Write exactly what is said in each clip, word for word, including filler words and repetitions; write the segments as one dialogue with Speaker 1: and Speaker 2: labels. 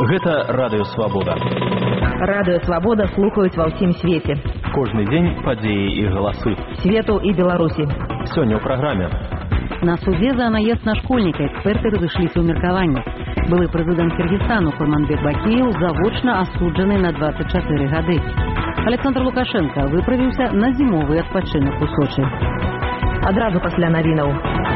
Speaker 1: Гэта Радыё Свабода.
Speaker 2: Радыё Свабода слухаюць ва ўсім свеце.
Speaker 1: Кожны дзень падзеі і галасы.
Speaker 2: Свету і Беларусі.
Speaker 1: Сёння ў праграме.
Speaker 3: На суде за наезд на школьника эксперты разышліся ў меркаванні. Былы прэзідэнт Кыргызстану Курманбек Бакиев завочна асуджаны на двадцать четыре гады. Александр Лукашенко выправіўся на зімовы адпачынак у Сочи.
Speaker 2: Адразу пасля навінаў.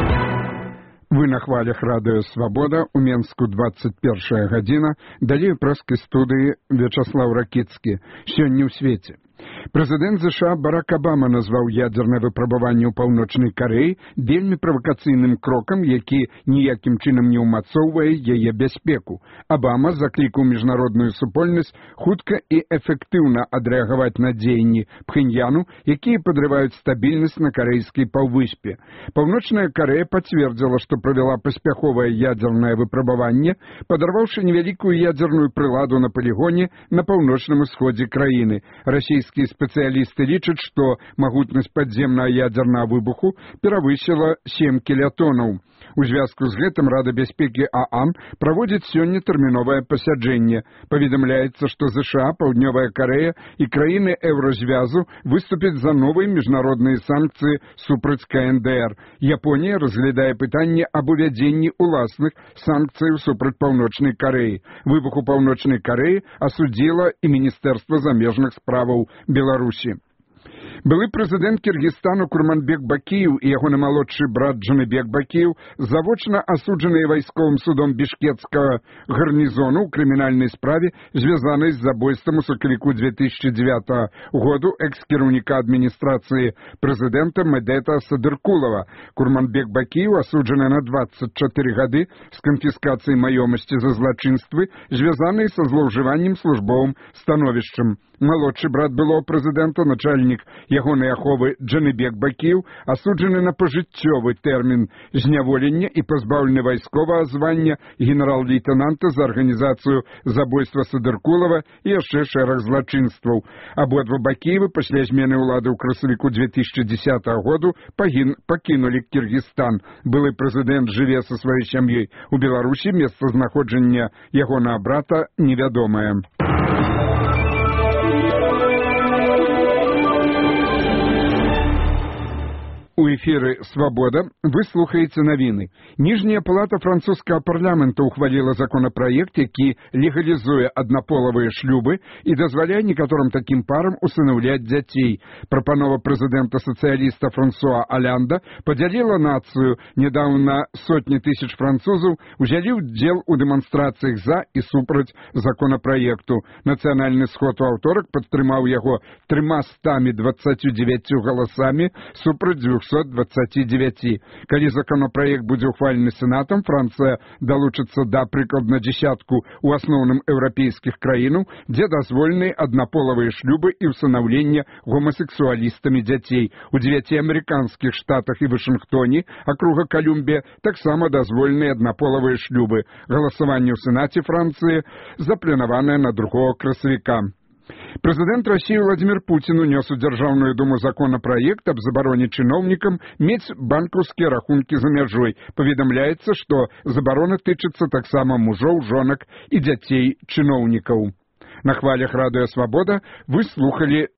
Speaker 4: Вы на хвалях Радыё Свабода, у Менску двадцать первая гадзіна, далей прэскай студыі Вячаслав Ракіцкі. Сёння ў свеце. Прэзідэнт ЗША Барак Абама назваў ядзернае выпрабаванне ў Паўночнай Карэі вельмі правакацыйным крокам, які ніякім чынам не ўмацоўвае яе бяспеку. Абама заклікаў міжнародную супольнасць хутка і эфектыўна адрэагаваць на дзеянні Пхеньяну, якія падрываюць стабільнасць на карэйскай паўвыспе. Паўночная Карэя пацвердзіла, што правяла паспяховае ядзернае выпрабаванне, падарваўшы невялікую ядзерную прыладу на палігоне на паўночным усходзе краіны. Расійскія спецыялісты лічаць, што магутнасць падземнага ядзернага выбуху перавысіла сем кілятонаў. У звязку з гэтым Рада бяспекі ААН праводзіць сёння тэрміновае пасяджэнне. Паведамляецца, што ЗША, Паўднёвая Карэя і краіны Еўразвязу выступяць за новыя міжнародныя санкцыі супраць КНДР. Японія разглядае пытанне аб увядзенні ўласных санкцыяў супраць Паўночнай Карэі. Выбух у Паўночнай Карэі асудзіла і Міністэрства замежных справаў Беларусі. Былы прэзідэнт Кыргызстану Курманбек Бакиев і ягоны малодшы брат Джаныбек Бакиев завочна асуджаныя вайсковым судом бішкекскага гарнізону ў крымінальнай справе, звязанай з забойствам у сакавіку две тысячи девятого году экс-кіраўніка адміністрацыі прэзідэнта Медета Садыркулова. Курманбек Бакиев асуджаны на двадцать четыре гады з канфіскацыяй маёмасці за злачынствы, звязаныя са злоўжываннем службовым становішчам. Малодшы брат былого прэзідэнта, начальнік ягонай аховы Джаныбек Бакиев, асуджаны на пажыццёвы тэрмін зняволення і пазбаўлены вайсковага звання генерал-лейтенанта за арганізацыю забойства Садыркулова і яшчэ шэраг злачынстваў. Абодва Бакиевы пасля змены ўлады ў красавіку две тысячи десятого году пагін, пакінулі Кыргызстан. Былы прэзідэнт жыве са сваёй сям'ёй у Беларусі, месцазнаходжанне ягонага брата невядомае. У эфіры «Свабода» вы слухаеце навіны. Ніжняя палата французскага парламента ухваліла законапраект, які легалізуе аднаполавыя шлюбы і дазваляе некаторым такім парам усынаўляць дзяцей. Прапанова прэзідэнта сацыяліста Франсуа Алянда падзяліла нацыю. Нядаўна сотні тысяч французаў узялі ўдзел у дэманстрацыях за і супраць законапраекту. Нацыянальны сход у аўторак падтрымаў яго трымастамі дваццаццю дзевяццю галасамі супраць двухсот двадцати девяти. Калі законапраект будзе ухвалены сенатам, Францыя далучыцца да прыкладна дзесятку у асноўным еўрапейскіх краінаў, дзе дазволены аднаполавыя шлюбы і ўсынаўленне гомасексуалістамі дзяцей. У дзевяці амерыканскіх штатах і Вашынгтоне, акруга Колумбія, таксама дазволены аднаполавыя шлюбы. Галасаванне ў сенаце Францыі запланаванае на другого красавіка. Прэзідэнт Расіі Владзімір Пуцін унёс у Дзяржаўную думу законапраект аб забароне чыноўнікам мець банкаўскія рахункі за мяжой. Паведамляецца, што забарона тычыцца таксама мужоў, жонак і дзяцей чыноўнікаў. На хвалях Радыё Свабода вы слухалі